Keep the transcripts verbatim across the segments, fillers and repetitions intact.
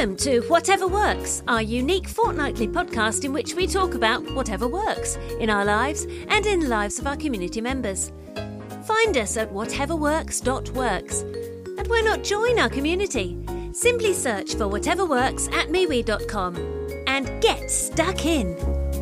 Welcome to Whatever Works, our unique fortnightly podcast in which we talk about whatever works in our lives and in the lives of our community members. Find us at whatever works dot works. And why not join our community? Simply search for Whatever Works at MeWe dot com and get stuck in.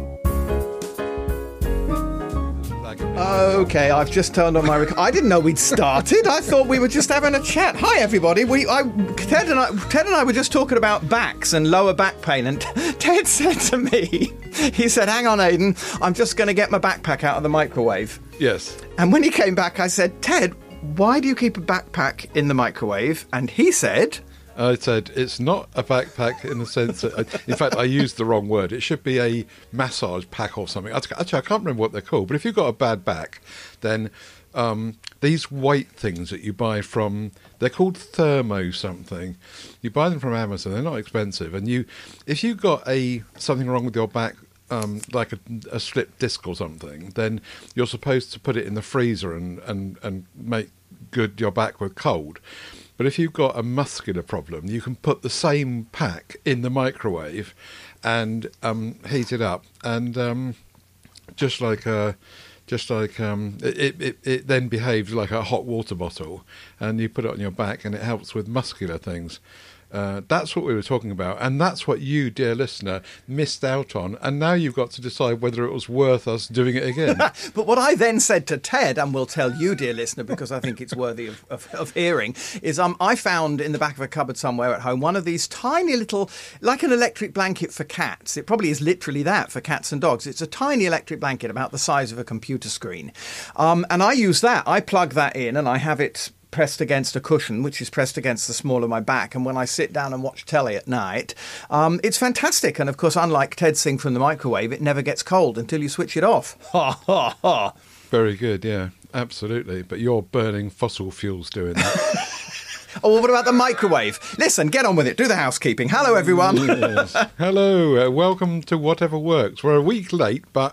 Okay, I've just turned on my rec- I didn't know we'd started. I thought we were just having a chat. Hi, everybody. We, I, Ted and I, Ted and I were just talking about backs and lower back pain, and Ted said to me, he said, "Hang on, Aidan, I'm just going to get my backpack out of the microwave." Yes. And when he came back, I said, "Ted, why do you keep a backpack in the microwave?" And he said, I said, it's not a backpack in the sense that, in fact, I used the wrong word. It should be a massage pack or something. Actually, I can't remember what they're called. But if you've got a bad back, then um, these weight things that you buy from, they're called Thermo something. You buy them from Amazon. They're not expensive. And you, if you've got a something wrong with your back, um, like a, a slipped disc or something, then you're supposed to put it in the freezer and, and, and make good your back with cold. But if you've got a muscular problem, you can put the same pack in the microwave and um, heat it up, and um, just like a, just like um, it, it, it then behaves like a hot water bottle, and you put it on your back, and it helps with muscular things. Uh, that's what we were talking about, and that's what you, dear listener, missed out on, and now you've got to decide whether it was worth us doing it again. But what I then said to Ted, and will tell you, dear listener, because I think it's worthy of, of, of hearing, is um, I found in the back of a cupboard somewhere at home one of these tiny little, like an electric blanket for cats. It probably is literally that for cats and dogs. It's a tiny electric blanket about the size of a computer screen. Um, and I use that. I plug that in, and I have it pressed against a cushion, which is pressed against the small of my back. And when I sit down and watch telly at night, um, it's fantastic. And of course, unlike Ted's thing from the microwave, it never gets cold until you switch it off. Ha, ha, ha. Very good, yeah, absolutely. But you're burning fossil fuels doing that. Oh, well, what about the microwave? Listen, get on with it. Do the housekeeping. Hello, everyone. Yes. Hello. Uh, welcome to Whatever Works. We're a week late, but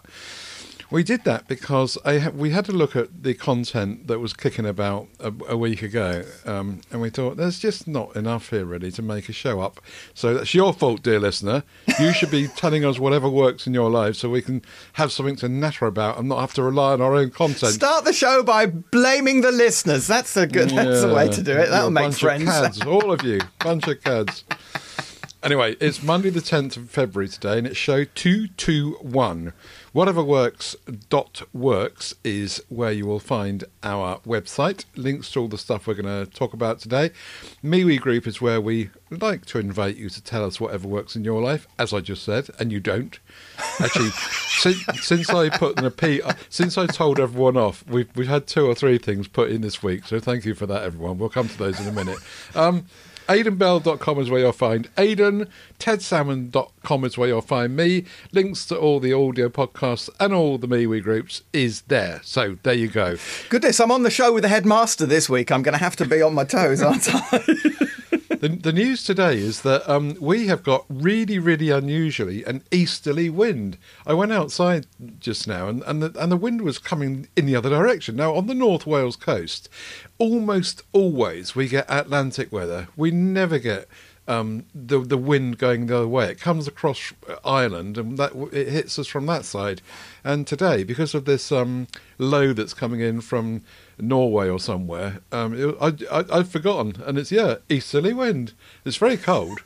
we did that because I ha- we had to look at the content that was kicking about a, a week ago, um, and we thought there's just not enough here really to make a show up. So that's your fault, dear listener. You should be telling us whatever works in your life so we can have something to natter about and not have to rely on our own content. Start the show by blaming the listeners. That's a good. Yeah, that's the way to do it. That'll make friends. Bunch of cads, all of you, bunch of cads. Anyway, it's Monday the tenth of February today, and it's show two two one. whatever works dot works is where you will find our website. Links to all the stuff we're going to talk about today. MeWe group is where we like to invite you to tell us whatever works in your life, as I just said, and you don't. Actually, since, since I put an appeal, since I told everyone off, we've we've had two or three things put in this week. So thank you for that, everyone. We'll come to those in a minute. Um, aidan bell dot com is where you'll find Aidan. ted salmon dot com is where you'll find me. Links to all the audio podcasts and all the MeWe groups is there. So there you go. Goodness, I'm on the show with the headmaster this week. I'm going to have to be on my toes, aren't I? The, the news today is that um, we have got really, really unusually an easterly wind. I went outside just now and, and, the, and the wind was coming in the other direction. Now, on the North Wales coast, almost always we get Atlantic weather. We never get um, the, the wind going the other way. It comes across Ireland and that it hits us from that side. And today, because of this um, low that's coming in from Norway or somewhere, um, it, I, I, I'd forgotten. And it's, yeah, easterly wind. It's very cold.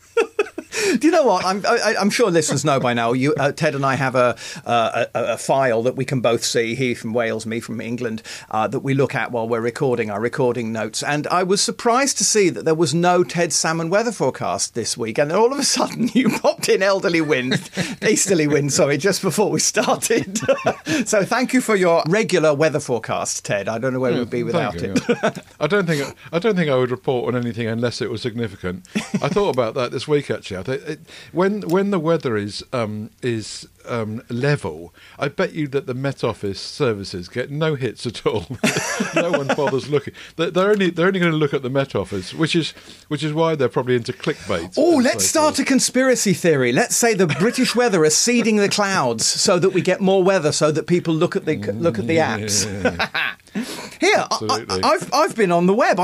Do you know what? I'm, I, I'm sure listeners know by now. You, uh, Ted and I have a, uh, a a file that we can both see, he from Wales, me from England, uh, that we look at while we're recording our recording notes. And I was surprised to see that there was no Ted Salmon weather forecast this week. And then all of a sudden you popped in elderly wind, easterly wind, sorry, just before we started. So thank you for your regular weather forecast, Ted. I don't know where yeah, we'd be without you, it. Yeah. I don't think I don't think I would report on anything unless it was significant. I thought about that this week actually. I think it, when when the weather is um, is um, level, I bet you that the Met Office services get no hits at all. No one bothers looking. They're, they're only they're only going to look at the Met Office, which is which is why they're probably into clickbait. Oh, let's start a conspiracy theory. Let's say the British weather is seeding the clouds so that we get more weather, so that people look at the look at the apps. Yeah. Here, I, I, I've I've been on the web. I've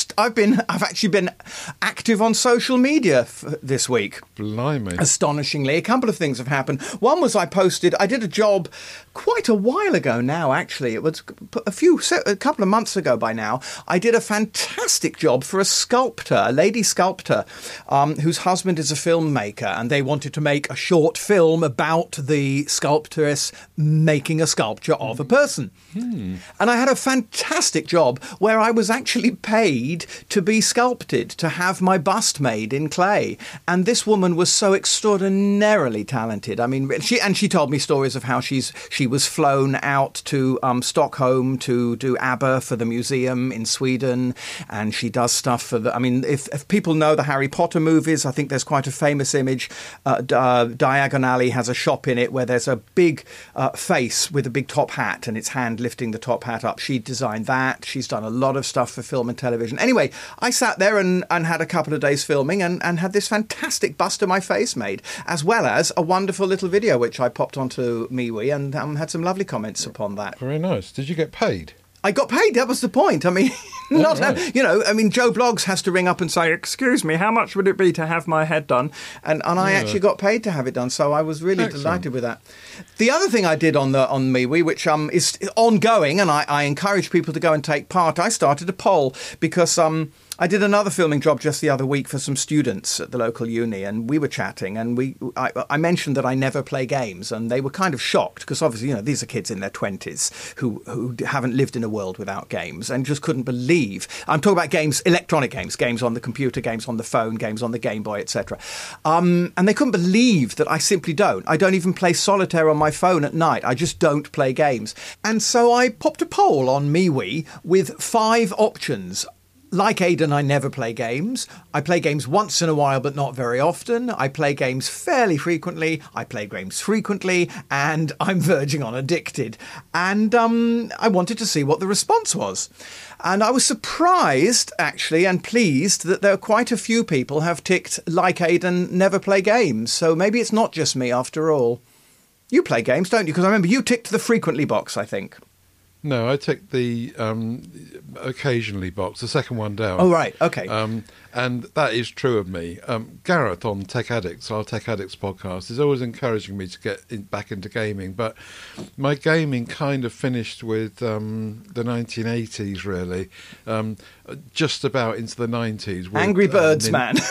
just I've been I've actually been active on social media f- this week. Blimey. Astonishingly, a couple of things have happened. One was I posted, I did a job quite a while ago now, actually. It was a few, a couple of months ago by now. I did a fantastic job for a sculptor, a lady sculptor, um, whose husband is a filmmaker, and they wanted to make a short film about the sculptress making a sculpture of a person. Hmm. And I had a fantastic job where I was actually paid to be sculpted, to have my bust made in clay. And this woman was so extraordinarily talented. I mean, she and she told me stories of how she's she was flown out to um, Stockholm to do ABBA for the museum in Sweden, and she does stuff for the. I mean, if, if people know the Harry Potter movies, I think there's quite a famous image. Uh, uh, Diagon Alley has a shop in it where there's a big uh, face with a big top hat, and its hand lifting the top hat up. She designed that. She's done a lot of stuff for film and television. Anyway, I sat there and, and had a couple of days filming and, and had this fantastic bust of my face made, as well as a wonderful little video which I popped onto MeWe and um, had some lovely comments upon that. Very nice. Did you get paid? I got paid. That was the point. I mean, not, oh, right. you know, I mean, Joe Bloggs has to ring up and say, excuse me, how much would it be to have my head done? And and I yeah. actually got paid to have it done. So I was really Excellent. delighted with that. The other thing I did on the on MeWe, which um is ongoing, and I, I encourage people to go and take part, I started a poll because um I did another filming job just the other week for some students at the local uni, and we were chatting, and we I, I mentioned that I never play games, and they were kind of shocked because obviously, you know, these are kids in their twenties who who haven't lived in a world without games and just couldn't believe. I'm talking about games, electronic games, games on the computer, games on the phone, games on the Game Boy, et cetera. Um, and they couldn't believe that I simply don't. I don't even play solitaire on my phone at night. I just don't play games. And so I popped a poll on MeWe with five options. Like Aidan, I never play games. I play games once in a while, but not very often. I play games fairly frequently. I play games frequently, and I'm verging on addicted. And um, I wanted to see what the response was. And I was surprised, actually, and pleased that there are quite a few people have ticked, like Aidan, never play games. So maybe it's not just me after all. You play games, don't you? Because I remember you ticked the frequently box, I think. No, I ticked the um, occasionally box, the second one down. Oh, right, okay. Um, and that is true of me. Um, Gareth on Tech Addicts, our Tech Addicts podcast, is always encouraging me to get in, back into gaming. But my gaming kind of finished with um, the nineteen eighties, really, um, just about into the nineties. With, Angry Birds, uh, nin- man.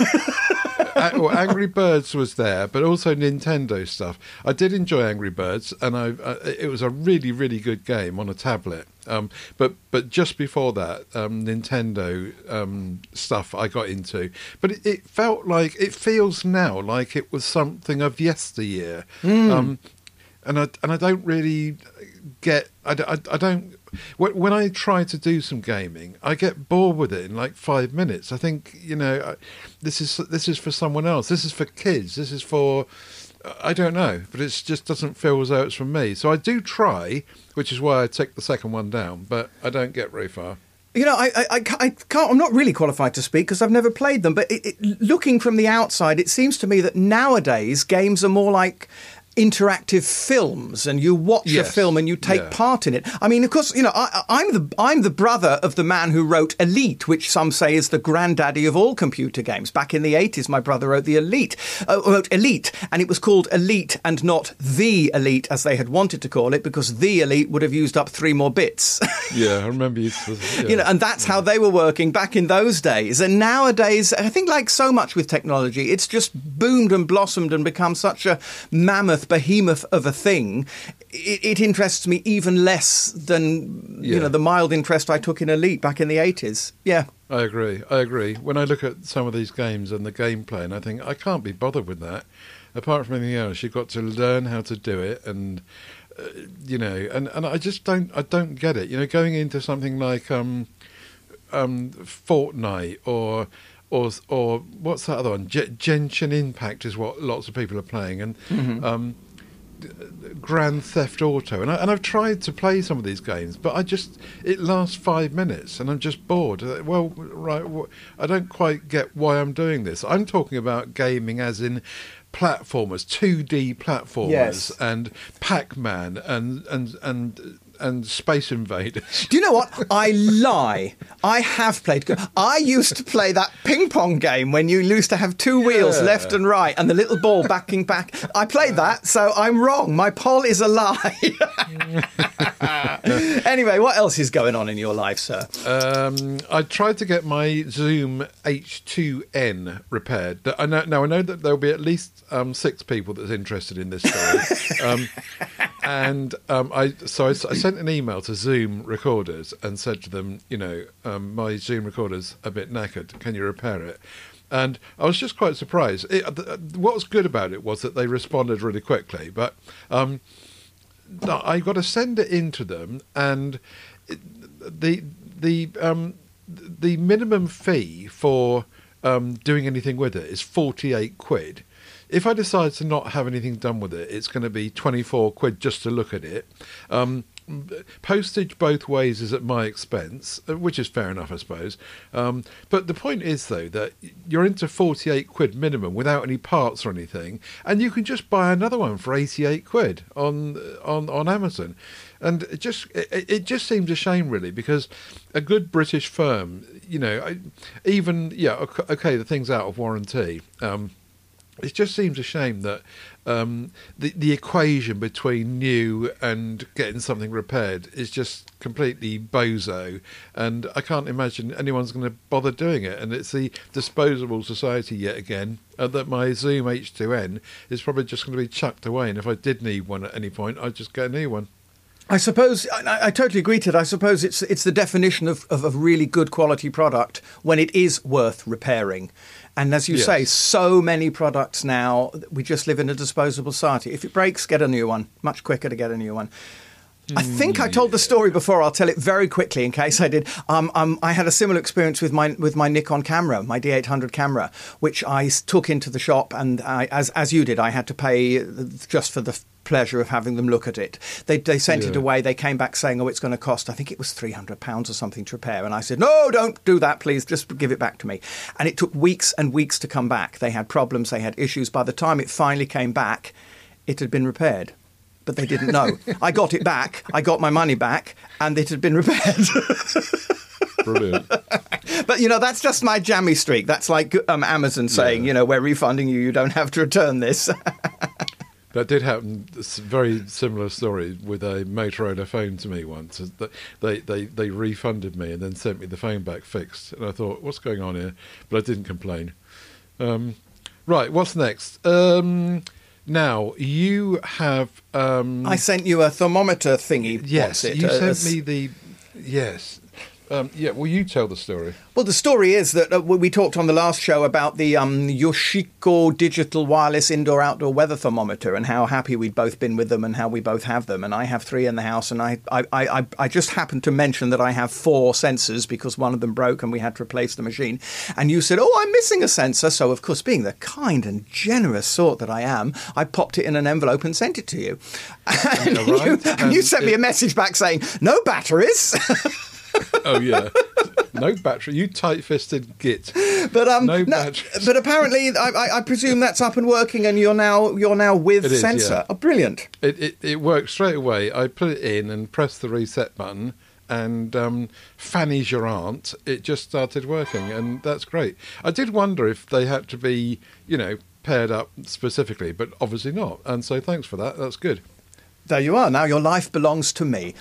Well, Angry Birds was there, but also Nintendo stuff. I did enjoy Angry Birds, and I, uh, it was a really, really good game on a tablet. Um, but but just before that, um, Nintendo um, stuff I got into. But it, it felt like, it feels now like it was something of yesteryear. Mm. Um, and I and I don't really get, I, I, I don't, when I try to do some gaming, I get bored with it in like five minutes. I think, you know, this is this is for someone else. This is for kids. This is for, I don't know, but it just doesn't feel as though it's for me. So I do try, which is why I take the second one down, but I don't get very far. You know, I, I, I can't, I'm not really qualified to speak because I've never played them, but it, it, looking from the outside, it seems to me that nowadays games are more like interactive films, and you watch yes. a film and you take yeah. part in it. I mean, of course, you know, I, I'm the I'm the brother of the man who wrote Elite, which some say is the granddaddy of all computer games. Back in the eighties, my brother wrote the Elite, uh, wrote Elite, and it was called Elite and not The Elite, as they had wanted to call it, because The Elite would have used up three more bits. Yeah, I remember you. Yeah. You know, and that's how they were working back in those days. And nowadays, I think, like so much with technology, it's just boomed and blossomed and become such a mammoth behemoth of a thing. It, it interests me even less than yeah. you know the mild interest I took in Elite back in the eighties. Yeah, I agree. I agree. When I look at some of these games and the gameplay, and I think I can't be bothered with that. Apart from anything else, you've got to learn how to do it, and uh, you know, and, and I just don't. I don't get it. You know, going into something like um, um, Fortnite or. Or, or what's that other one? G- Genshin Impact is what lots of people are playing, and mm-hmm. um, Grand Theft Auto. And, I, and I've tried to play some of these games, but I just it lasts five minutes, and I'm just bored. Well, right, I don't quite get why I'm doing this. I'm talking about gaming as in platformers, two D platformers, yes. and Pac-Man, and and and. and Space Invaders. Do you know what? I lie. I have played. I used to play that ping pong game when you used to have two wheels, Yeah. left and right, and the little ball backing back. I played that, so I'm wrong. My poll is a lie. Anyway, what else is going on in your life, sir? Um, I tried to get my Zoom H two N repaired. I know, now I know that there'll be at least um, six people that's interested in this story. um, and um, I so I, I sent an email to Zoom recorders and said to them, you know, um, my Zoom recorder's a bit knackered. Can you repair it? And I was just quite surprised. It, what was good about it was that they responded really quickly. But um, I got to send it in to them, and it, the the um, the minimum fee for um, doing anything with it is forty-eight quid. If I decide to not have anything done with it, it's going to be twenty-four quid just to look at it. Um, postage both ways is at my expense, which is fair enough, I suppose. Um, but the point is, though, that you're into forty-eight quid minimum without any parts or anything, and you can just buy another one for eighty-eight quid on on, on Amazon. And it just it, it just seems a shame, really, because a good British firm, you know, I, even yeah, okay, the thing's out of warranty. Um, It just seems a shame that um, the the equation between new and getting something repaired is just completely bozo, and I can't imagine anyone's going to bother doing it. And it's the disposable society yet again, uh, that my Zoom H two N is probably just going to be chucked away. And if I did need one at any point, I'd just get a new one. I suppose I, I totally agree to it. I suppose it's it's the definition of, of a really good quality product when it is worth repairing. And as you Yes. say, so many products now, we just live in a disposable society. If it breaks, get a new one. Much quicker to get a new one. I think I told the story before. I'll tell it very quickly in case I did. Um, um, I had a similar experience with my with my Nikon camera, my D eight hundred camera, which I s- took into the shop, and I, as as you did, I had to pay just for the f- pleasure of having them look at it. They they sent it Yeah. away. They came back saying, "Oh, it's going to cost." I think it was three hundred pounds or something to repair, and I said, "No, don't do that, please. Just give it back to me." And it took weeks and weeks to come back. They had problems. They had issues. By the time it finally came back, it had been repaired. But they didn't know. I got it back, I got my money back, and it had been repaired. Brilliant. But, you know, that's just my jammy streak. That's like um, Amazon saying, Yeah. you know, we're refunding you, you don't have to return this. That did happen. It's a very similar story with a Motorola phone to me once. They, they, they refunded me and then sent me the phone back fixed. And I thought, what's going on here? But I didn't complain. Um, right, what's next? Um... Now, you have... Um, I sent you a thermometer thingy. yes, What's it? you Uh, sent me the... Yes. Um, yeah, well, you tell the story. Well, the story is that uh, we talked on the last show about the um, Yoshiko digital wireless indoor-outdoor weather thermometer and how happy we'd both been with them and how we both have them. And I have three in the house, and I, I, I, I just happened to mention that I have four sensors because one of them broke and we had to replace the machine. And you said, "Oh, I'm missing a sensor." So, of course, being the kind and generous sort that I am, I popped it in an envelope and sent it to you. And, Yeah, right. you, and you And sent me it- a message back saying, "No batteries." Oh, yeah. No battery. You tight-fisted git. But um, No no, batteries. but apparently, I, I, I presume that's up and working, and you're now you're now with It is, sensor. yeah. Oh, brilliant! It, it, it worked straight away. I put it in and pressed the reset button, and um, Fanny's your aunt, it just started working, and that's great. I did wonder if they had to be, you know, paired up specifically, but obviously not. And so thanks for that. That's good. There you are. Now your life belongs to me.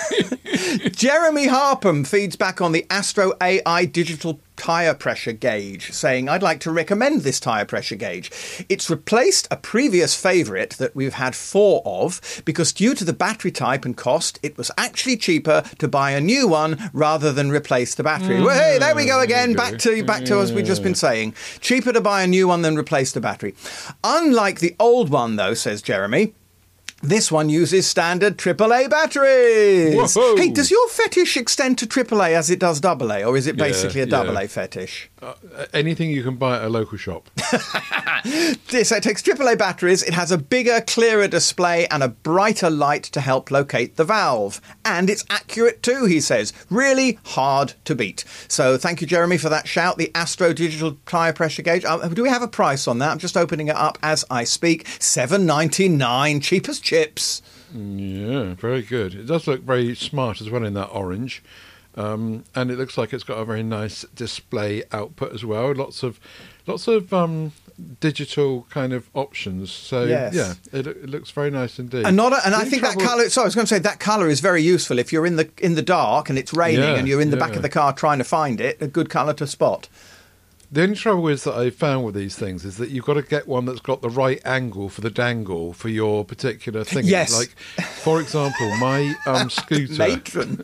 Jeremy Harpham feeds back on the Astro A I digital tyre pressure gauge, saying, "I'd like to recommend this tyre pressure gauge. It's replaced a previous favourite that we've had four of because due to the battery type and cost, it was actually cheaper to buy a new one rather than replace the battery." Mm, well, hey, there we go again. there you Back go. to back to as we've just been saying. Cheaper to buy a new one than replace the battery. Unlike the old one, though, says Jeremy, this one uses standard triple A batteries. Whoa. Hey, does your fetish extend to triple A as it does double A, or is it Yeah, basically a double A yeah. fetish? Uh, anything you can buy at a local shop. This it takes triple A batteries. It has a bigger, clearer display and a brighter light to help locate the valve. And it's accurate too, he says. Really hard to beat. So thank you, Jeremy, for that shout. The Astro Digital Tyre Pressure Gauge. Uh, do we have a price on that? I'm just opening it up as I speak. seven ninety-nine, cheap as chips. Yeah, very good. It does look very smart as well in that orange. Um, and it looks like it's got a very nice display output as well. Lots of, lots of um, digital kind of options. So Yes. yeah, it, it looks very nice indeed. And not, a, and The I think that trouble- colour. Sorry, I was going to say that colour is very useful if you're in the in the dark and it's raining Yeah, and you're in the back yeah. of the car trying to find it. A good colour to spot. The only trouble is that I found with these things is that you've got to get one that's got the right angle for the dangle for your particular thing. Yes. Like, for example, my um, scooter. Matron.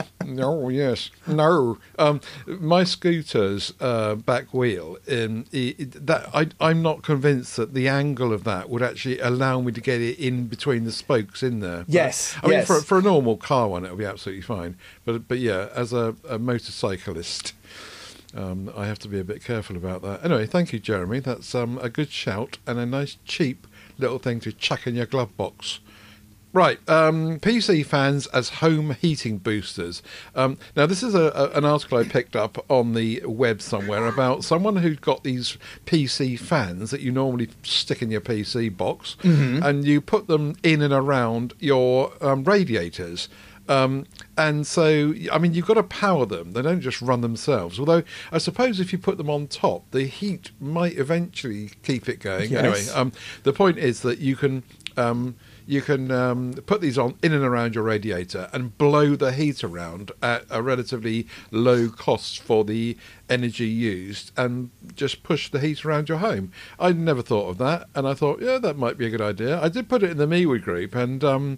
No, yes, no. Um, my scooter's uh, back wheel. Um, it, that I, I'm not convinced that the angle of that would actually allow me to get it in between the spokes in there. But, Yes, I mean, yes. for for a normal car one, it'll be absolutely fine. But but yeah, as a, a motorcyclist. Um, I have to be a bit careful about that. Anyway, thank you, Jeremy. That's um, a good shout and a nice, cheap little thing to chuck in your glove box. Right, um, P C fans as home heating boosters. Um, now, this is a, a, an article I picked up on the web somewhere about someone who'd got these P C fans that you normally stick in your P C box, and you put them in and around your um, radiators. Um, and so, I mean, you've got to power them. They don't just run themselves. Although, I suppose if you put them on top, the heat might eventually keep it going. Yes. Anyway, um, the point is that you can um, you can um, put these on in and around your radiator and blow the heat around at a relatively low cost for the energy used, and just push the heat around your home. I never thought of that, and I thought, yeah, that might be a good idea. I did put it in the MeWe group, and um,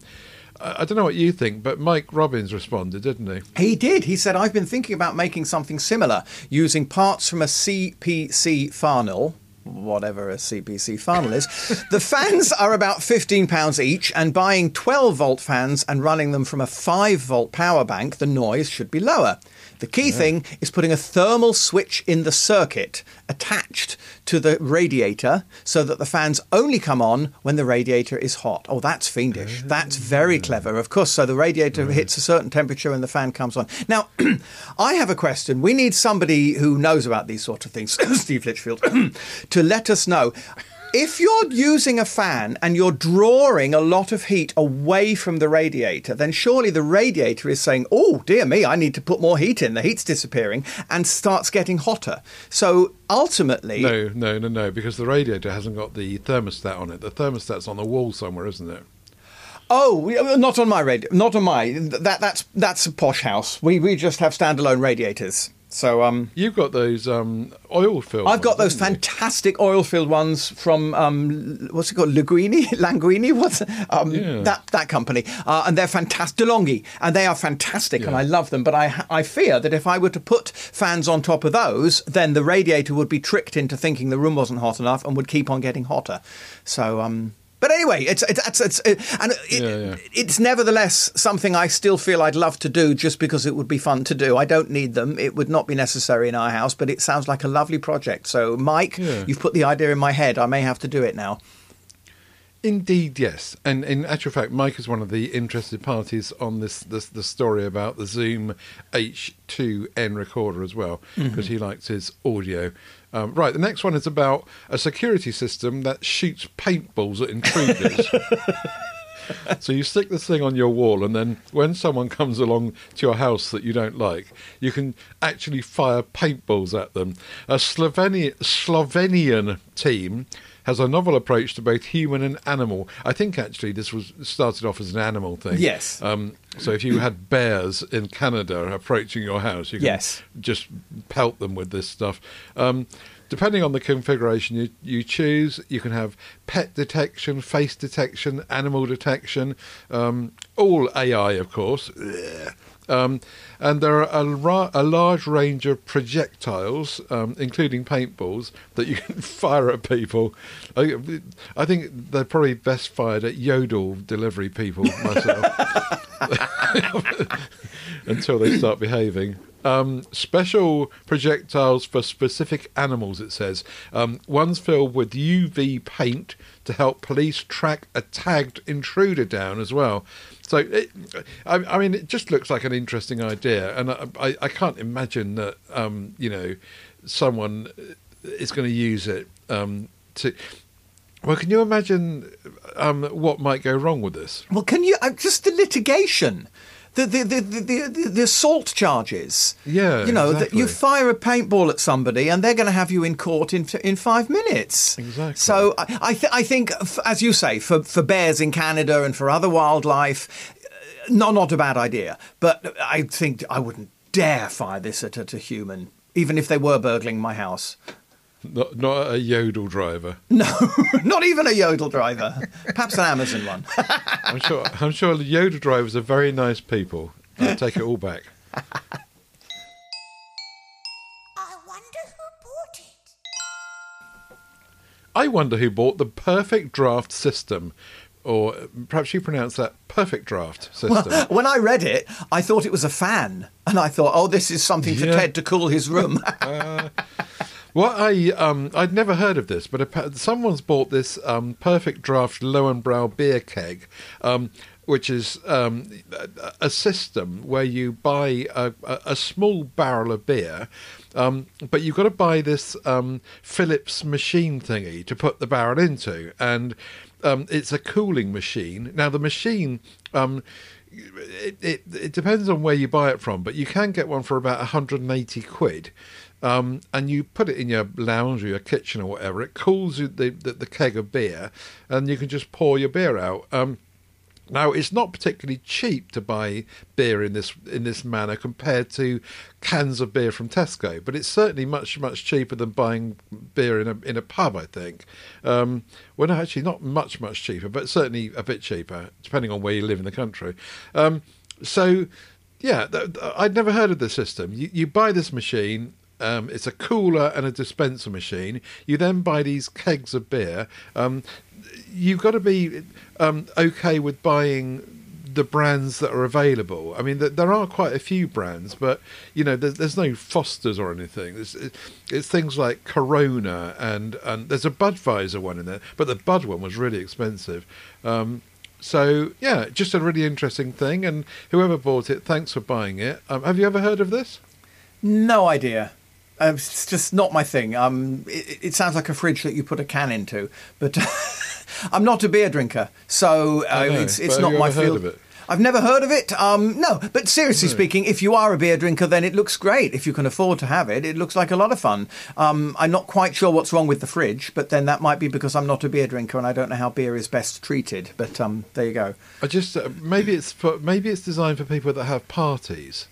I don't know what you think, but Mike Robbins responded, didn't he? He did. He said, I've been thinking about making something similar using parts from a C P C funnel, whatever a C P C funnel is. The fans are about fifteen pounds each, and buying twelve volt fans and running them from a five volt power bank, the noise should be lower. The key thing is putting a thermal switch in the circuit attached to the radiator so that the fans only come on when the radiator is hot. Oh, that's fiendish. That's very clever, of course. So the radiator hits a certain temperature and the fan comes on. Now, I have a question. We need somebody who knows about these sort of things, Steve Litchfield, to let us know. If you're using a fan and you're drawing a lot of heat away from the radiator, then surely the radiator is saying, oh, dear me, I need to put more heat in. The heat's disappearing, and starts getting hotter. So ultimately... No, no, no, no, because the radiator hasn't got the thermostat on it. The thermostat's on the wall somewhere, isn't it? Oh, we- not on my radio. Not on my... That, that's that's a posh house. We, we just have standalone radiators. So um, You've got those um, oil-filled I've got ones, those haven't you? fantastic oil-filled ones from um, what's it called, Linguini, Languini, what's um, Yeah. that that company, uh, and they're fantastic, DeLonghi, and they are fantastic, and Yeah. I love them. But I I fear that if I were to put fans on top of those, then the radiator would be tricked into thinking the room wasn't hot enough and would keep on getting hotter. So um. But anyway, it's it's it's, it's it, and it, Yeah, yeah. it's nevertheless something I still feel I'd love to do just because it would be fun to do. I don't need them; it would not be necessary in our house. But it sounds like a lovely project. So, Mike, Yeah. you've put the idea in my head. I may have to do it now. Indeed, yes. And in actual fact, Mike is one of the interested parties on this, this the story about the Zoom H two N recorder as well, because he likes his audio. Um, right, the next one is about a security system that shoots paintballs at intruders. So you stick this thing on your wall, and then when someone comes along to your house that you don't like, you can actually fire paintballs at them. A Slovenia, Slovenian team has a novel approach to both human and animal. I think actually this was started off as an animal thing. Yes. Um, so if you had bears in Canada approaching your house, you can Yes. just pelt them with this stuff. Um, depending on the configuration you, you choose, you can have pet detection, face detection, animal detection, um, all A I, of course. Um, and there are a, ra- a large range of projectiles, um, including paintballs, that you can fire at people. I, I think they're probably best fired at Yodel delivery people myself, until they start behaving. Um, special projectiles for specific animals, it says. Um, one's filled with U V paint to help police track a tagged intruder down as well. So, it, I, I mean, it just looks like an interesting idea, and I, I, I can't imagine that, um, you know, someone is going to use it um, to... Well, can you imagine um, what might go wrong with this? Well, can you uh, just the litigation the the the the, the, the assault charges. Yeah, you know exactly. that you fire a paintball at somebody and they're going to have you in court in in five minutes. Exactly. So I I, th- I think, as you say, for for bears in Canada and for other wildlife, no, not a bad idea. But I think I wouldn't dare fire this at, at a human, even if they were burgling my house. Not, not a yodel driver. No, not even a yodel driver. Perhaps an Amazon one. I'm sure. I'm sure the yodel drivers are very nice people. I take it all back. I wonder who bought it. I wonder who bought the Perfect Draft system, or perhaps you pronounce that Perfect Draft system. Well, when I read it, I thought it was a fan, and I thought, oh, this is something for Yeah. Ted to cool his room. uh, Well, I um, I'd never heard of this, but appa- someone's bought this um, Perfect Draft Lowenbrow beer keg, um, which is um, a, a system where you buy a, a, a small barrel of beer, um, but you've got to buy this um, Philips machine thingy to put the barrel into, and um, it's a cooling machine. Now, the machine... Um, It, it it depends on where you buy it from, but you can get one for about one hundred eighty quid, um, and you put it in your lounge or your kitchen or whatever. It cools you the, the, the keg of beer, and you can just pour your beer out. Um, now, it's not particularly cheap to buy beer in this in this manner compared to cans of beer from Tesco, but it's certainly much much cheaper than buying beer in a in a pub, I think. Um, well, no, actually, not much much cheaper, but certainly a bit cheaper, depending on where you live in the country. Um, so, yeah, th- th- I'd never heard of the system. You, you buy this machine. Um, it's a cooler and a dispenser machine. You then buy these kegs of beer. Um, you've got to be um, okay with buying the brands that are available. I mean, th- there are quite a few brands, but you know, there's, there's no Fosters or anything. It's, it, it's things like Corona, and and there's a Budweiser one in there, but the Bud one was really expensive. Um, so yeah, just a really interesting thing. And whoever bought it, thanks for buying it. Um, have you ever heard of this? No idea. Uh, it's just not my thing. Um, it, it sounds like a fridge that you put a can into, but I'm not a beer drinker, so uh, I know, it's it's but have not you my ever heard field. of it? I've never heard of it. Um, no, but seriously No. speaking, if you are a beer drinker, then it looks great. If you can afford to have it, it looks like a lot of fun. Um, I'm not quite sure what's wrong with the fridge, but then that might be because I'm not a beer drinker and I don't know how beer is best treated. But um, there you go. I just uh, maybe it's for, maybe it's designed for people that have parties,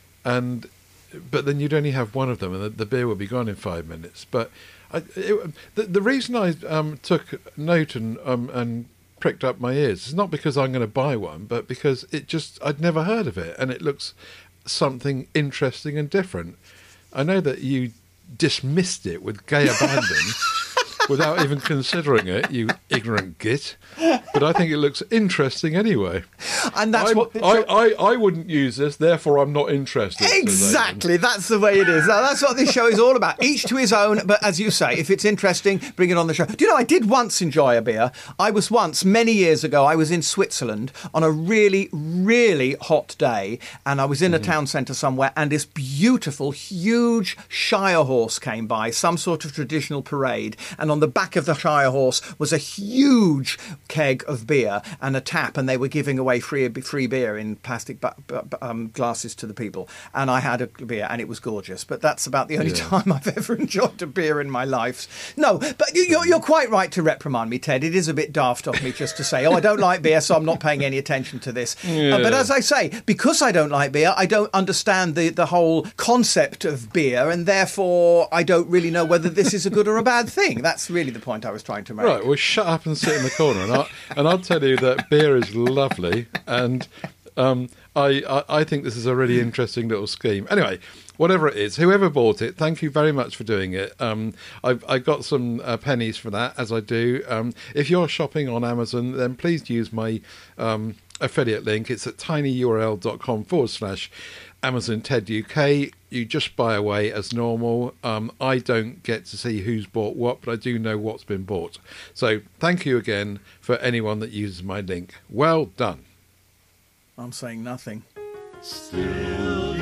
and but then you'd only have one of them, and the, the beer would be gone in five minutes. But I, it, the the reason I um, took note and um, and pricked up my ears is not because I'm going to buy one, but because it just I'd never heard of it, and it looks something interesting and different. I know that you dismissed it with gay abandon. Without even considering it, you ignorant git. But I think it looks interesting anyway. And that's I'm- what I, I, I wouldn't use this, therefore I'm not interested. says Exactly, that's the way it is. Now, that's what this show is all about. Each to his own, but as you say, if it's interesting, bring it on the show. Do you know, I did once enjoy a beer. I was once, many years ago, I was in Switzerland on a really, really hot day, and I was in a Mm-hmm. town centre somewhere, and this beautiful, huge Shire horse came by, some sort of traditional parade, and on the back of the Shire horse was a huge keg of beer and a tap, and they were giving away free free beer in plastic bu- bu- um, glasses to the people. And I had a beer, and it was gorgeous. But that's about the only Yeah. time I've ever enjoyed a beer in my life. No, but you- you're, you're quite right to reprimand me, Ted. It is a bit daft of me just to say, oh, I don't like beer, so I'm not paying any attention to this. Yeah. Uh, but as I say, because I don't like beer, I don't understand the, the whole concept of beer, and therefore I don't really know whether this is a good or a bad thing. That's really the point I was trying to make. Right, well, shut up and sit in the corner, and I'll, and I'll tell you that beer is lovely, and um, I, I I think this is a really interesting little scheme. Anyway, whatever it is, whoever bought it, thank you very much for doing it. Um, I've I got some uh, pennies for that, as I do. Um, if you're shopping on Amazon, then please use my um, affiliate link. It's at tinyurl.com forward slash Amazon Ted U K. You just buy away as normal. Um, I don't get to see who's bought what, but I do know what's been bought. So thank you again for anyone that uses my link. Well done. I'm saying nothing. Still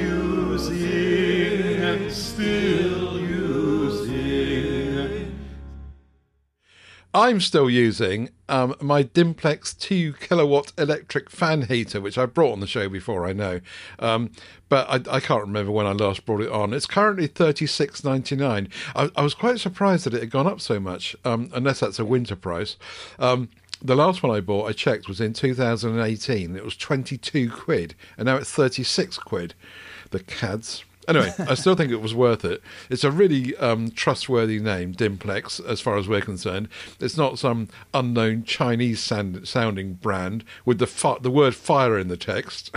using and still using. I'm still using um, my Dimplex two kilowatt electric fan heater, which I brought on the show before, I know. Um, but I, I can't remember when I last brought it on. It's currently thirty-six ninety-nine. I, I was quite surprised that it had gone up so much, um, unless that's a winter price. Um, the last one I bought, I checked, was in two thousand eighteen. It was twenty-two quid, and now it's thirty-six quid. The cads. Anyway, I still think it was worth it. It's a really um, trustworthy name, Dimplex, as far as we're concerned. It's not some unknown Chinese sound- sounding brand with the fi- the word fire in the text.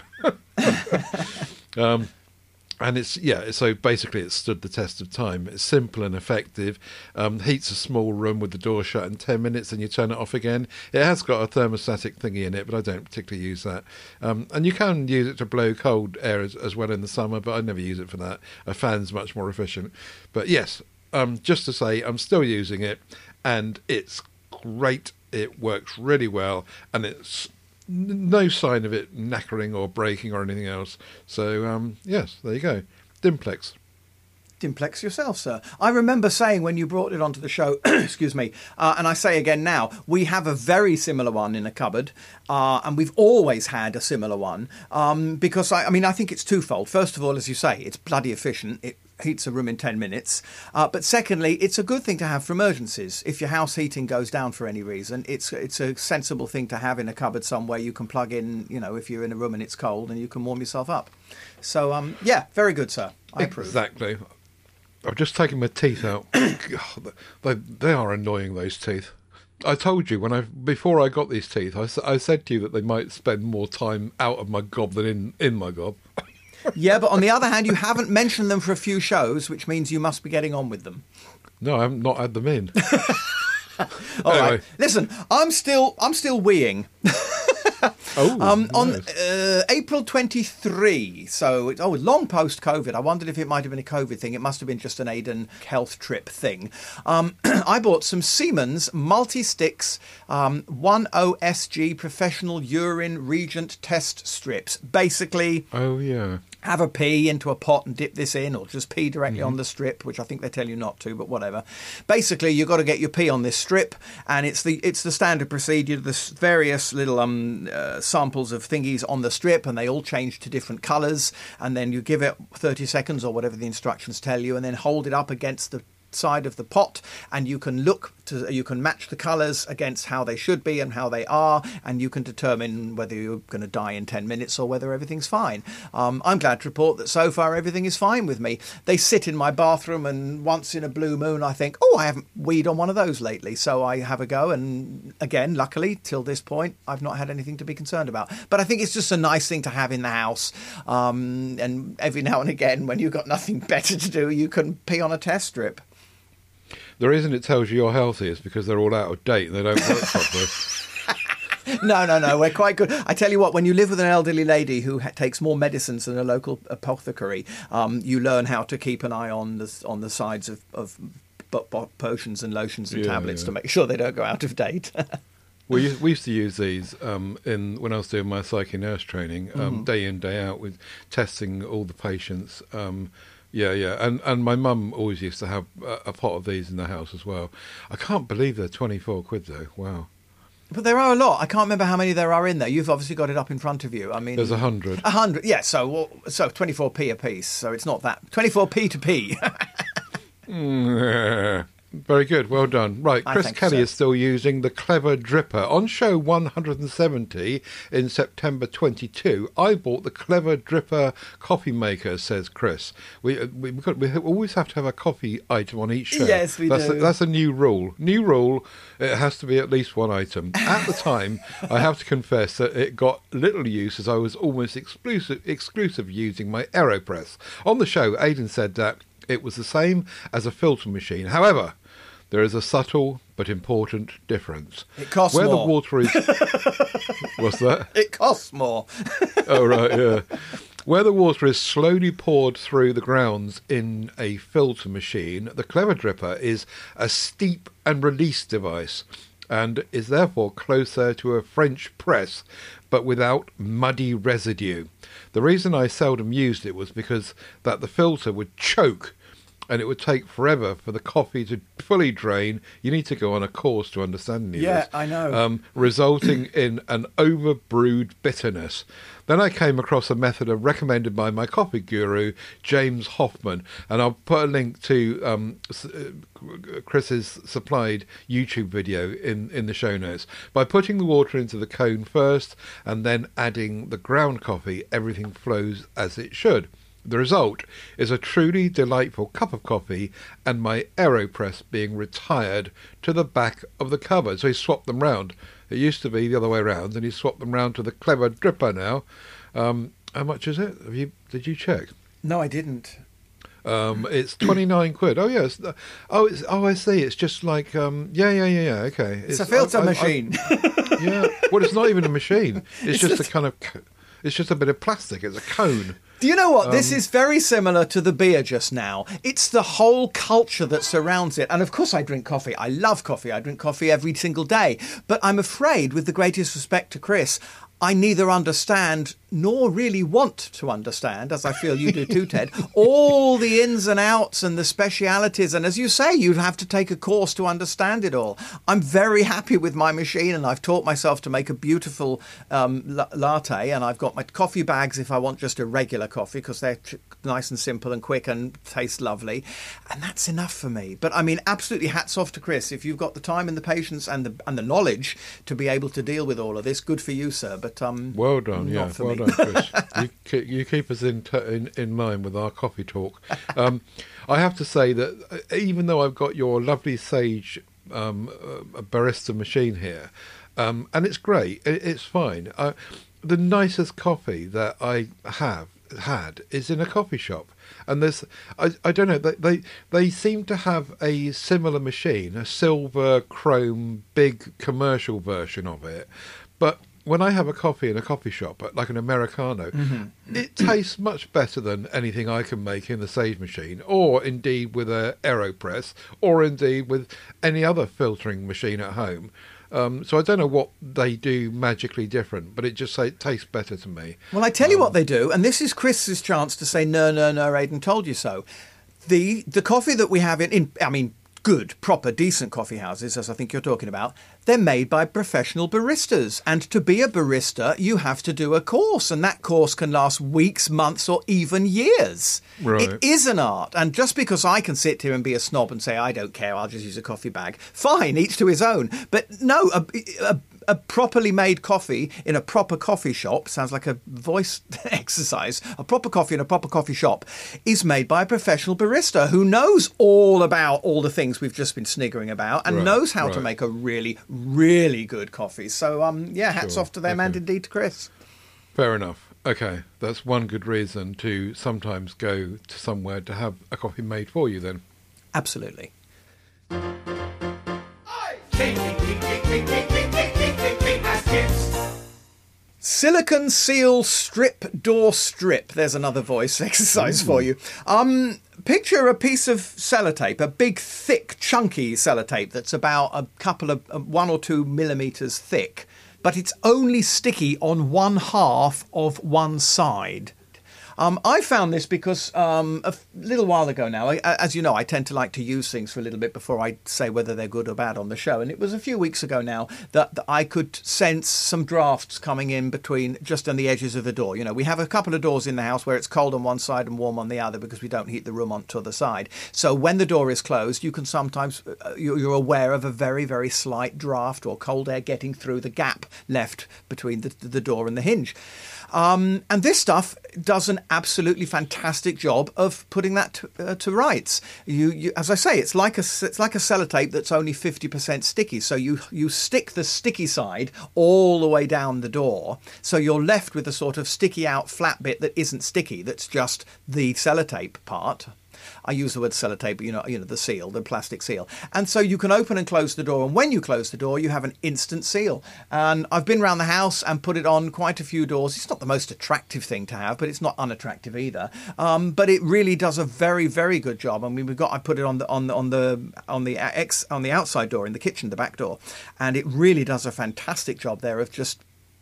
um, and it's, yeah, so basically it stood the test of time. It's simple and effective. Um, heats a small room with the door shut in ten minutes and you turn it off again. It has got a thermostatic thingy in it, but I don't particularly use that. Um, and you can use it to blow cold air as, as well in the summer, but I never use it for that. A fan's much more efficient. But yes, um, just to say, I'm still using it, and it's great. It works really well, and it's no sign of it knackering or breaking or anything else. So, um, yes, there you go. Dimplex. Dimplex yourself, sir. I remember saying when you brought it onto the show, excuse me, uh, and I say again now, we have a very similar one in a cupboard, uh, and we've always had a similar one, um, because, I, I mean, I think it's twofold. First of all, as you say, it's bloody efficient. It heats a room in ten minutes. Uh, but secondly, it's a good thing to have for emergencies. If your house heating goes down for any reason, it's it's a sensible thing to have in a cupboard somewhere you can plug in, you know, if you're in a room and it's cold, and you can warm yourself up. So, um, yeah, very good, sir. I approve. Exactly. I've just taken my teeth out. God, they, they are annoying, those teeth. I told you when I before I got these teeth, I, I said to you that they might spend more time out of my gob than in, in my gob. Yeah, but on the other hand, you haven't mentioned them for a few shows, which means you must be getting on with them. No, I haven't not had them in. All Anyway. right. Listen, I'm still I'm still weeing. Oh, Um, on nice. uh, April twenty-third, so it's, oh, long post-COVID. I wondered if it might have been a COVID thing. It must have been just an Aden health trip thing. Um, I bought some Siemens multi-sticks um, ten S G professional urine reagent test strips. Basically, Oh, yeah. have a pee into a pot and dip this in, or just pee directly on the strip, which I think they tell you not to, but whatever. Basically, you've got to get your pee on this strip, and it's the it's the standard procedure. There's various little um, uh, samples of thingies on the strip, and they all change to different colours, and then you give it thirty seconds or whatever the instructions tell you, and then hold it up against the side of the pot, and you can look to you can match the colours against how they should be and how they are, and you can determine whether you're going to die in ten minutes or whether everything's fine. um, I'm glad to report that so far everything is fine with me. They sit in my bathroom, and once in a blue moon I think, oh, I haven't weed on one of those lately, so I have a go, and again, luckily till this point I've not had anything to be concerned about. But I think it's just a nice thing to have in the house, um, and every now and again when you've got nothing better to do, you can pee on a test strip. The reason it tells you you're healthy is because they're all out of date and they don't work properly. No, no, no, we're quite good. I tell you what, when you live with an elderly lady who ha- takes more medicines than a local apothecary, um, you learn how to keep an eye on the, on the sides of, of b- b- potions and lotions and Yeah, tablets yeah. to make sure they don't go out of date. We used, we used to use these um, in when I was doing my psyche nurse training, um, day in, day out, with testing all the patients. Um, yeah, yeah, and and my mum always used to have a, a pot of these in the house as well. I can't believe they're twenty-four quid though. Wow. But there are a lot. I can't remember how many there are in there. You've obviously got it up in front of you. I mean, There's a hundred. A hundred, yeah. So, well, so twenty-four p a piece. So it's not that twenty-four p to p. Mm, very good, well done. Right, I Chris think Kelly so. is still using the Clever Dripper. On show one hundred seventy in September twenty-two, I bought the Clever Dripper coffee maker, says Chris. We uh, we, we've got, we always have to have a coffee item on each show. Yes, we that's do. A, that's a new rule. New rule, it has to be at least one item. At the time, I have to confess that it got little use as I was almost exclusive, exclusive using my AeroPress. On the show, Aidan said that it was the same as a filter machine. However, there is a subtle but important difference. It costs Where more. the water is... What's that? It costs more. Oh, right, yeah. Where the water is slowly poured through the grounds in a filter machine, the Clever Dripper is a steep and release device and is therefore closer to a French press, but without muddy residue. The reason I seldom used it was because that the filter would choke and it would take forever for the coffee to fully drain. You need to go on a course to understand any of Yeah, this. I know. Um, resulting in an overbrewed bitterness. Then I came across a method recommended by my coffee guru, James Hoffman, and I'll put a link to um, Chris's supplied YouTube video in, in the show notes. By putting the water into the cone first and then adding the ground coffee, everything flows as it should. The result is a truly delightful cup of coffee and my AeroPress being retired to the back of the cupboard. So he swapped them round. It used to be the other way around, and he swapped them round to the clever dripper now. Um, how much is it? Have you? Did you check? No, I didn't. Um, it's twenty-nine quid. Oh yes. Oh, it's, oh, I see. It's just like um, yeah, yeah, yeah, yeah. Okay. It's, it's a filter I, I, machine. I, yeah. Well, it's not even a machine. It's, It's just, just- a kind of. It's just a bit of plastic. It's a cone. Do you know what? This Um, is very similar to the beer just now. It's the whole culture that surrounds it. And of course, I drink coffee. I love coffee. I drink coffee every single day. But I'm afraid, with the greatest respect to Chris, I neither understand nor really want to understand, as I feel you do too, Ted, all the ins and outs and the specialities. And as you say, you'd have to take a course to understand it all. I'm very happy with my machine, and I've taught myself to make a beautiful um, la- latte. And I've got my coffee bags if I want just a regular coffee, because they're ch- nice and simple and quick and taste lovely. And that's enough for me. But I mean, absolutely hats off to Chris. If you've got the time and the patience and the and the knowledge to be able to deal with all of this, good for you, sir. But um, Well done, not yeah, for well me. done, Chris. you, ke- you keep us in, t- in in line with our coffee talk. Um, I have to say that uh, even though I've got your lovely Sage um, uh, barista machine here, um, and it's great, it, it's fine. Uh, the nicest coffee that I have had is in a coffee shop, and there's I, I don't know, they, they they seem to have a similar machine, a silver chrome big commercial version of it, but when I have a coffee in a coffee shop, like an Americano, Mm-hmm. it tastes much better than anything I can make in the Sage machine, or indeed with a AeroPress, or indeed with any other filtering machine at home. Um, so I don't know what they do magically different, but it just say, it tastes better to me. Well, I tell you what they do, and this is Chris's chance to say, no, no, no, Aidan told you so. The the coffee that we have in, in I mean, good, proper, decent coffee houses, as I think you're talking about, they're made by professional baristas. And to be a barista, you have to do a course, and that course can last weeks, months, or even years. Right. It is an art. And just because I can sit here and be a snob and say, I don't care, I'll just use a coffee bag, fine, each to his own. But no, a, a A properly made coffee in a proper coffee shop, sounds like a voice exercise, a proper coffee in a proper coffee shop is made by a professional barista who knows all about all the things we've just been sniggering about and Right, knows how to right. make a really, really good coffee. So, um, yeah, hats Sure, off to them okay. and indeed to Chris. Fair enough. Okay, that's one good reason to sometimes go to somewhere to have a coffee made for you then. Absolutely. Silicon seal strip door strip. There's another voice exercise for you. Um, picture a piece of sellotape, a big, thick, chunky sellotape that's about a couple of uh, one or two millimeters thick, but it's only sticky on one half of one side. Um, I found this because um, a f- little while ago now, I, as you know, I tend to like to use things for a little bit before I say whether they're good or bad on the show. And it was a few weeks ago now that, that I could sense some drafts coming in between just on the edges of the door. You know, we have a couple of doors in the house where it's cold on one side and warm on the other because we don't heat the room on to the side. So when the door is closed, you can sometimes, uh, you're you're aware of a very, very slight draft or cold air getting through the gap left between the, the door and the hinge. Um, and this stuff does an absolutely fantastic job of putting that to, uh, to rights. You, you, as I say, it's like a it's like a sellotape that's only fifty percent sticky. So you you stick the sticky side all the way down the door, so you're left with a sort of sticky out flat bit that isn't sticky. That's just the sellotape part. I use the word sellotape, but you know, you know, the seal, the plastic seal. And so you can open and close the door. And when you close the door, you have an instant seal. And I've been around the house and put it on quite a few doors. It's not the most attractive thing to have, but it's not unattractive either. Um, but it really does a very, very good job. I mean, we've got, I put it on the, on the, on the, on the ex, on the outside door in the kitchen, the back door. And it really does a fantastic job there of just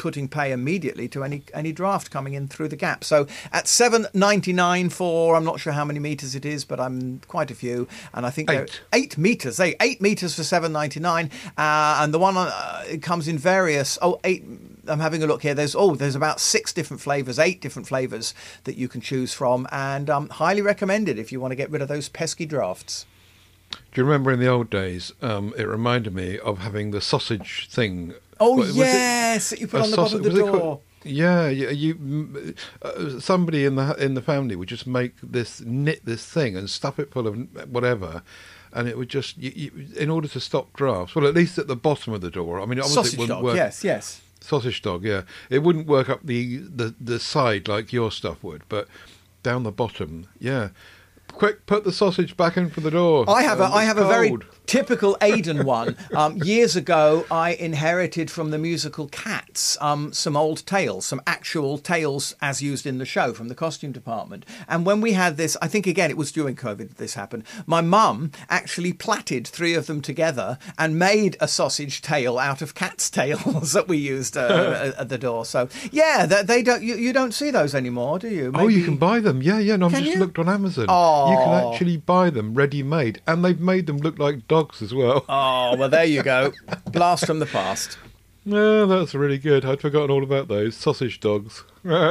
putting pay immediately to any any draft coming in through the gap. So at seven ninety-nine for, I'm not sure how many metres it is, but I'm quite a few. And I think Eight. eight metres. Eight, eight metres for seven ninety-nine. Uh, and the one uh, it comes in various, oh, eight... I'm having a look here. There's oh, there's about six different flavours, eight different flavours that you can choose from, and um, highly recommended if you want to get rid of those pesky drafts. Do you remember in the old days? Um, it reminded me of having the sausage thing. Oh Was it yes, that you put a on the sausage- bottom of the was it door. called- Yeah, you, you uh, somebody in the in the family would just make this knit this thing and stuff it full of whatever, and it would just you, you, in order to stop drafts. Well, at least at the bottom of the door. I mean, obviously Sausage it wouldn't dog. work. Yes, yes. Sausage dog, yeah. It wouldn't work up the, the, the side like your stuff would, but down the bottom, yeah. Quick, put the sausage back in for the door. I have a, Um, I it's have a very cold. typical Aidan one. Um, years ago, I inherited from the musical Cats um, some old tales, some actual tales as used in the show from the costume department. And when we had this, I think again it was during COVID that this happened. My mum actually plaited three of them together and made a sausage tail out of cat's tails that we used uh, at the door. So yeah, they, they don't. You, you don't see those anymore, do you? Oh, you Maybe- can buy them. Yeah, yeah. No, I've Can just you? looked on Amazon. Oh. You can actually buy them ready-made, and they've made them look like dogs as well. Oh well, there you go. Blast from the past. Yeah, that's really good. I'd forgotten all about those sausage dogs.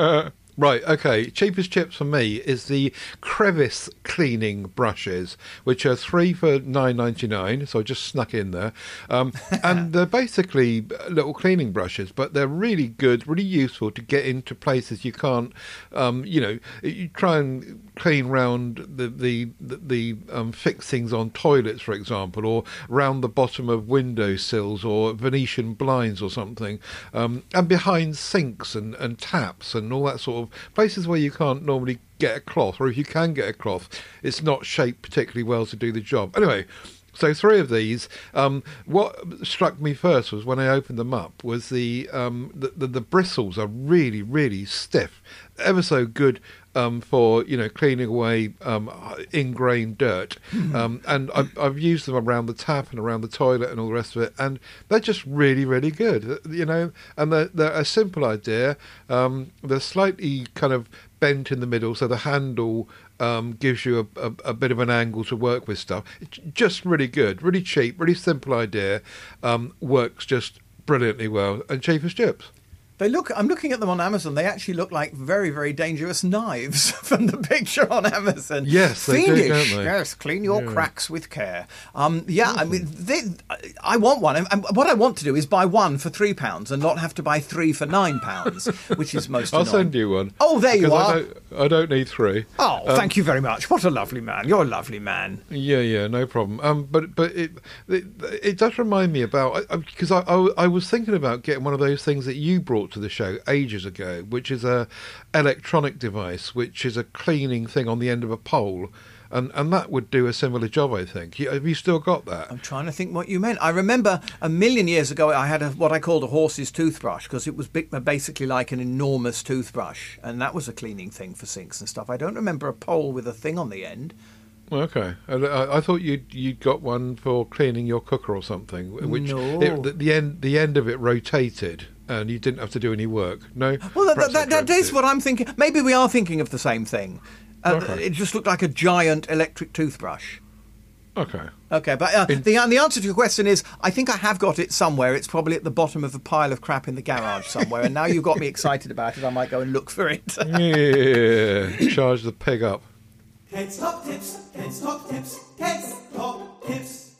Right, okay. Cheapest chips for me is the crevice cleaning brushes, which are three for nine ninety nine. So I just snuck in there, um, and they're basically little cleaning brushes, but they're really good, really useful to get into places you can't. Um, you know, you try and clean round the the the, the um, fixings on toilets, for example, or round the bottom of window sills or Venetian blinds or something, um, and behind sinks and, and taps and all that sort of places where you can't normally get a cloth, or if you can get a cloth, it's not shaped particularly well to do the job. Anyway, so three of these. Um, what struck me first was when I opened them up was the, um, the, the the bristles are really really stiff, ever so good um, for you know cleaning away um, ingrained dirt. Um, and I've, I've used them around the tap and around the toilet and all the rest of it, and they're just really really good. You know, and they're, they're a simple idea. Um, they're slightly kind of bent in the middle, so the handle um, gives you a, a, a bit of an angle to work with stuff. It's just really good, really cheap, really simple idea. Um, works just brilliantly well, and cheapest chips. They look. I'm looking at them on Amazon. They actually look like very, very dangerous knives from the picture on Amazon. Yes, they do, Fiendish. don't they? Yes, clean your cracks with care. Um, yeah, I mean, they, I want one. And and what I want to do is buy one for three pounds and not have to buy three for nine pounds, which is most. I'll annoying. send you one. Oh, there you because are. I don't, I don't need three. Oh, thank you very much. What a lovely man. You're a lovely man. Yeah, yeah, no problem. Um, but but it it, it does remind me about because I, I, I I was thinking about getting one of those things that you brought to the show ages ago, which is a electronic device, which is a cleaning thing on the end of a pole, and and that would do a similar job, I think. You- Have you still got that? I'm trying to think what you meant. I remember a million years ago I had a, what I called a horse's toothbrush because it was big, basically like an enormous toothbrush, and that was a cleaning thing for sinks and stuff. I don't remember a pole with a thing on the end. Okay, I, I I thought you you got one for cleaning your cooker or something, which No. it, the, the end the end of it rotated, and you didn't have to do any work. No, Well, that, Perhaps I that, that dreamt is it. what I'm thinking. Maybe we are thinking of the same thing. Uh, Okay. It just looked like a giant electric toothbrush. Okay. Okay, but uh, the, the answer to your question is, I think I have got it somewhere. It's probably at the bottom of a pile of crap in the garage somewhere. And now you've got me excited about it, I might go and look for it. Yeah, charge the pig up. Ted's Top Tips, Ted's Top Tips, Ted's Top Tips.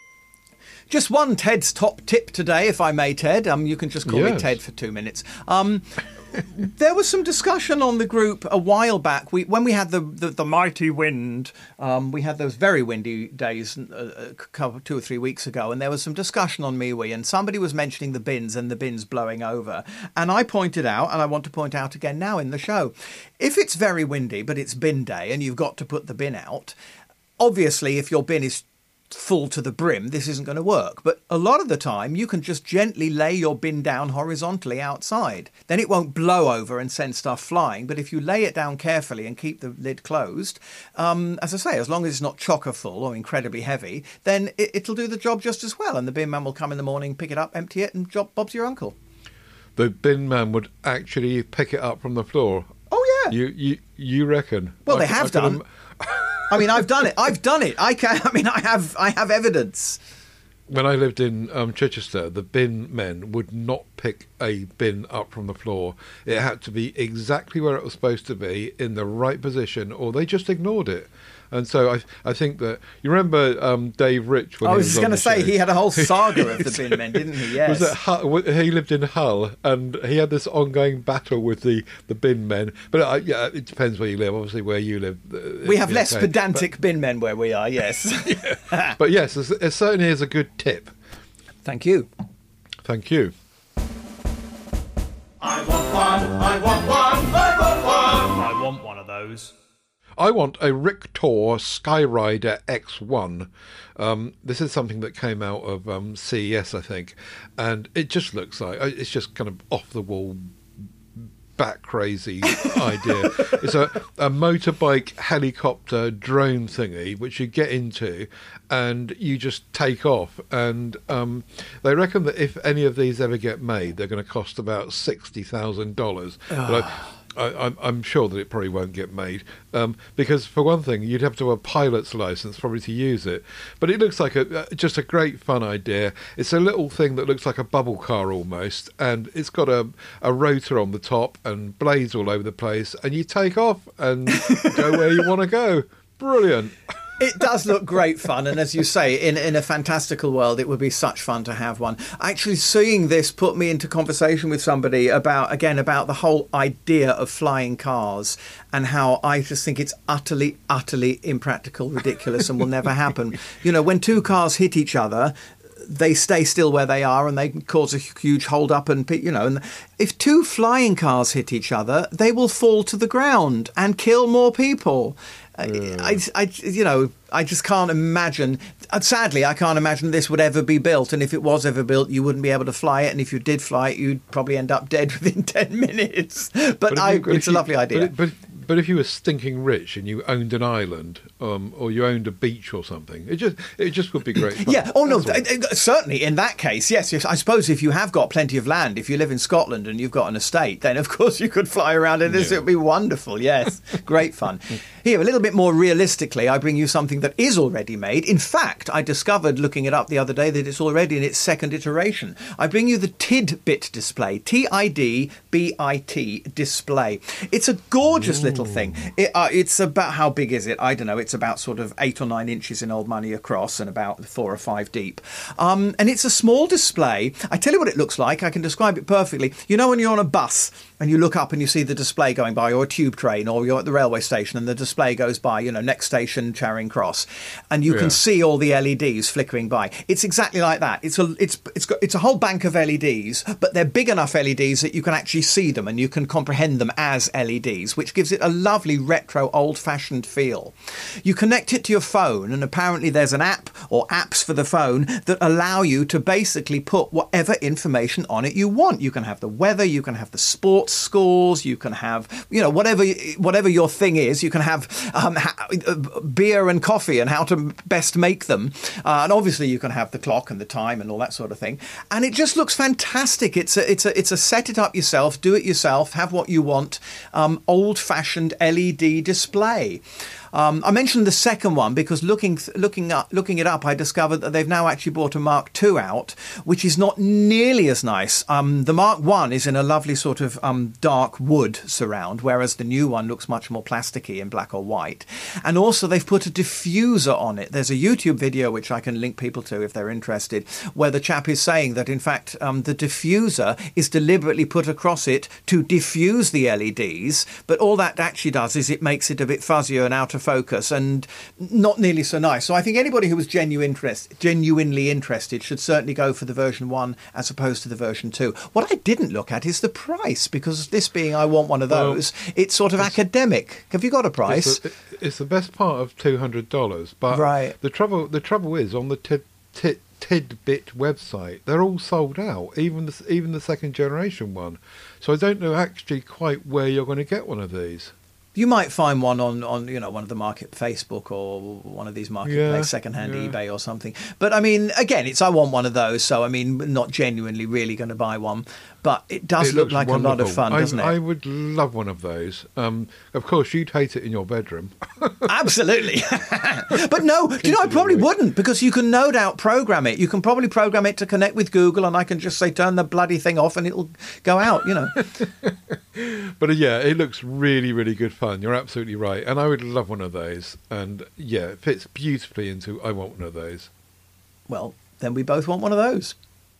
Just one Ted's top tip today, if I may, Ted. Um, you can just call me Yes. Ted for two minutes. Um, there was some discussion on the group a while back. We when we had the the, the mighty wind, um, we had those very windy days uh, a couple, two or three weeks ago, and there was some discussion on MeWe, and somebody was mentioning the bins and the bins blowing over, and I pointed out, and I want to point out again now in the show, if it's very windy but it's bin day and you've got to put the bin out, obviously if your bin is full to the brim, this isn't going to work. But a lot of the time, you can just gently lay your bin down horizontally outside. Then it won't blow over and send stuff flying. But if you lay it down carefully and keep the lid closed, um, as I say, as long as it's not chocker full or incredibly heavy, then it, it'll do the job just as well. And the bin man will come in the morning, pick it up, empty it, and job Bob's your uncle. the bin man would actually pick it up from the floor. Oh yeah. You you you reckon? Well, I they c- have I could done. im- I mean, I've done it. I've done it. I can. I mean, I have. I have evidence. When I lived in um, Chichester, the bin men would not pick a bin up from the floor. It had to be exactly where it was supposed to be, in the right position, or they just ignored it. And so I, I think that you remember um, Dave Rich. When I he was was just on going to the say show? he had a whole saga of the bin men, didn't he? Yes. Was it Hull? He lived in Hull, and he had this ongoing battle with the, the bin men. But uh, yeah, it depends where you live. Obviously, where you live, uh, We have it's less okay. pedantic bin men where we are. Yes. But, but yes, it, it certainly is a good tip. Thank you. Thank you. I want one, I want one, I want one. I want one of those. I want a Rictor Skyrider X one. Um, this is something that came out of um, C E S, I think, and it just looks like it's just kind of off the wall, bat crazy idea. It's a, a motorbike helicopter drone thingy which you get into and you just take off. And um, they reckon that if any of these ever get made, they're going to cost about sixty thousand dollars. But I, I, I'm, I'm sure that it probably won't get made um, because, for one thing, you'd have to have a pilot's license probably to use it. But it looks like a, just a great fun idea. It's a little thing that looks like a bubble car almost, and it's got a, a rotor on the top and blades all over the place, and you take off and go where you want to go. Brilliant. It does look great fun, and as you say, in in a fantastical world, it would be such fun to have one. Actually, seeing this put me into conversation with somebody about, again, about the whole idea of flying cars and how I just think it's utterly, utterly impractical, ridiculous, and will never happen. You know, when two cars hit each other, they stay still where they are and they cause a huge hold up, and you know, and if two flying cars hit each other, they will fall to the ground and kill more people. Uh. I, I, you know, I just can't imagine. Sadly, I can't imagine this would ever be built. And if it was ever built, you wouldn't be able to fly it. And if you did fly it, you'd probably end up dead within ten minutes. But, But if I, you- but it's if a you- lovely idea. But, but, but if you were stinking rich and you owned an island, um, or you owned a beach or something, it just it just would be great fun. Yeah. Oh no. That's all. th- th- Certainly, in that case, yes, yes. I suppose if you have got plenty of land, if you live in Scotland and you've got an estate, then of course you could fly around in this. Yeah. It would be wonderful. Yes, great fun. Here, a little bit more realistically, I bring you something that is already made. In fact, I discovered looking it up the other day that it's already in its second iteration. I bring you the Tidbit display, T I D B I T display. It's a gorgeous little thing. It, uh, it's about, how big is it? I don't know. It's about sort of eight or nine inches in old money across and about four or five deep. Um, and it's a small display. I tell you what it looks like. I can describe it perfectly. You know when you're on a bus and you look up and you see the display going by, or a tube train, or you're at the railway station and the display goes by, you know, next station, Charing Cross, and you Yeah. can see all the L E Ds flickering by. It's exactly like that. It's a it's it's got it's a whole bank of L E Ds, but they're big enough L E Ds that you can actually see them and you can comprehend them as L E Ds, which gives it a lovely retro, old-fashioned feel. You connect it to your phone, and apparently there's an app or apps for the phone that allow you to basically put whatever information on it you want. You can have the weather, you can have the sports scores, you can have, you know, whatever whatever your thing is. You can have um, ha- beer and coffee and how to best make them, uh, and obviously you can have the clock and the time and all that sort of thing. And it just looks fantastic. It's a it's a it's a set it up yourself, do it yourself, have what you want, um, old-fashioned L E D display. Um, I mentioned the second one because looking looking up, looking it up, I discovered that they've now actually brought a Mark two out, which is not nearly as nice. Um, the Mark one is in a lovely sort of um, dark wood surround, whereas the new one looks much more plasticky in black or white. And also they've put a diffuser on it. There's a YouTube video which I can link people to if they're interested, where the chap is saying that in fact um, the diffuser is deliberately put across it to diffuse the L E Ds, but all that actually does is it makes it a bit fuzzier and out of focus and not nearly so nice. So I think anybody who was genuine interest, genuinely interested should certainly go for the version one as opposed to the version two. What I didn't look at is the price, because this being I want one of those, well, it's sort of it's, academic. Have you got a price? It's, a, it's the best part of two hundred dollars, but right. the trouble the trouble is on the tid, tid, Tidbit website, they're all sold out, even the, even the second generation one. So I don't know actually quite where you're going to get one of these. You might find one on, on you know one of the market Facebook or one of these marketplace Yeah, secondhand yeah. eBay or something. But I mean, again, it's I want one of those, so I mean, not genuinely really going to buy one, but it does It look looks like a lot of wonderful. fun, I, doesn't it? I would love one of those. Um, of course, you'd hate it in your bedroom. Absolutely. But no, do you know, I probably wouldn't, because you can no doubt program it. You can probably program it to connect with Google, and I can just say, turn the bloody thing off, and it'll go out, you know. But uh, yeah, it looks really, really good fun. You're absolutely right. And I would love one of those. And yeah, it fits beautifully into I want one of those. Well, then we both want one of those.